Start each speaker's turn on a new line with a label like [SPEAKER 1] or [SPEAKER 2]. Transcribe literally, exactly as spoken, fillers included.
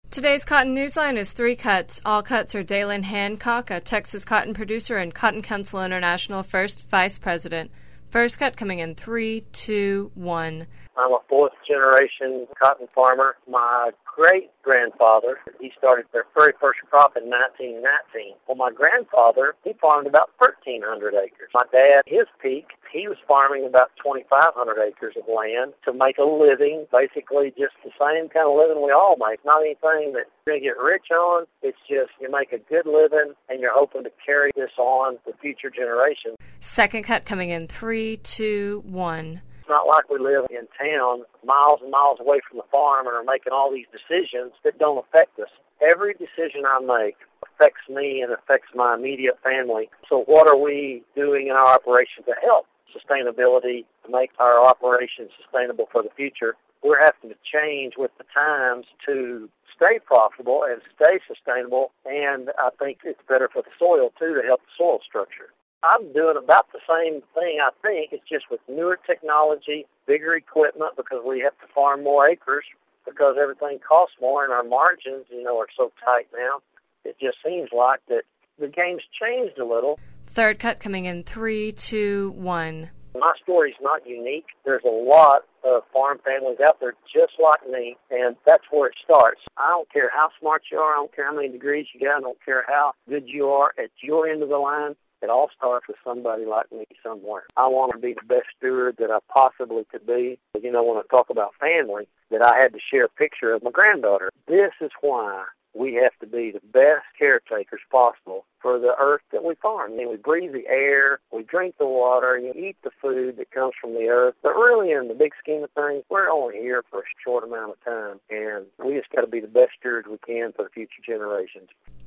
[SPEAKER 1] Today's Cotton Newsline is three cuts. All cuts are Dalen Hancock, a Texas cotton producer and Cotton Council International first vice president. First cut coming in three, two, one.
[SPEAKER 2] I'm a fourth-generation cotton farmer. My great-grandfather, he started their very first crop in nineteen nineteen. Well, my grandfather, he farmed about thirteen hundred acres. My dad, his peak, he was farming about twenty-five hundred acres of land to make a living, basically just the same kind of living we all make. Not anything that you're going to get rich on. It's just you make a good living, and you're hoping to carry this on to future generations.
[SPEAKER 1] Second cut coming in three, two, one.
[SPEAKER 2] It's not like we live in town miles and miles away from the farm and are making all these decisions that don't affect us. Every decision I make affects me and affects my immediate family. So what are we doing in our operation to help sustainability, to make our operations sustainable for the future? We're having to change with the times to stay profitable and stay sustainable, and I think it's better for the soil, too, to help the soil structure. I'm doing about the same thing, I think. It's just with newer technology, bigger equipment, because we have to farm more acres, because everything costs more, and our margins, you know, are so tight now. It just seems like that the game's changed a little.
[SPEAKER 1] Third cut coming in three, two, one.
[SPEAKER 2] My story's not unique. There's a lot of farm families out there just like me, and that's where it starts. I don't care how smart you are. I don't care how many degrees you got. I don't care how good you are at your end of the line. It all starts with somebody like me somewhere. I want to be the best steward that I possibly could be. You know, when I talk about family, that I had to share a picture of my granddaughter. This is why we have to be the best caretakers possible for the earth that we farm. I mean, we breathe the air, we drink the water, and you eat the food that comes from the earth. But really, in the big scheme of things, we're only here for a short amount of time, and we just got to be the best stewards we can for the future generations.